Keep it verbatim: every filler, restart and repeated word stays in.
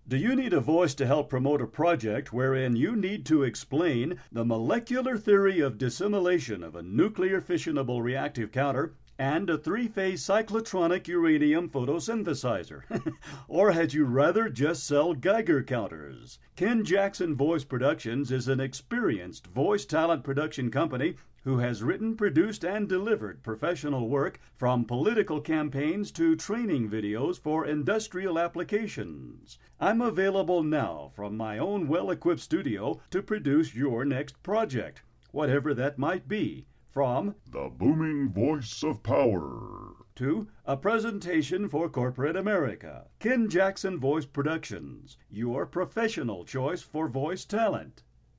Do you need a voice to help promote a project wherein you need to explain the molecular theory of dissimilation of a nuclear fissionable reactive counter and a three-phase cyclotronic uranium photosynthesizer? Or had you rather just sell Geiger counters? Ken Jackson Voice Productions is an experienced voice talent production company who has written, produced, and delivered professional work from political campaigns to training videos for industrial applications. I'm available now from my own well-equipped studio to produce your next project, whatever that might be, from The Booming Voice of Power to a presentation for corporate America. Ken Jackson Voice Productions, your professional choice for voice talent.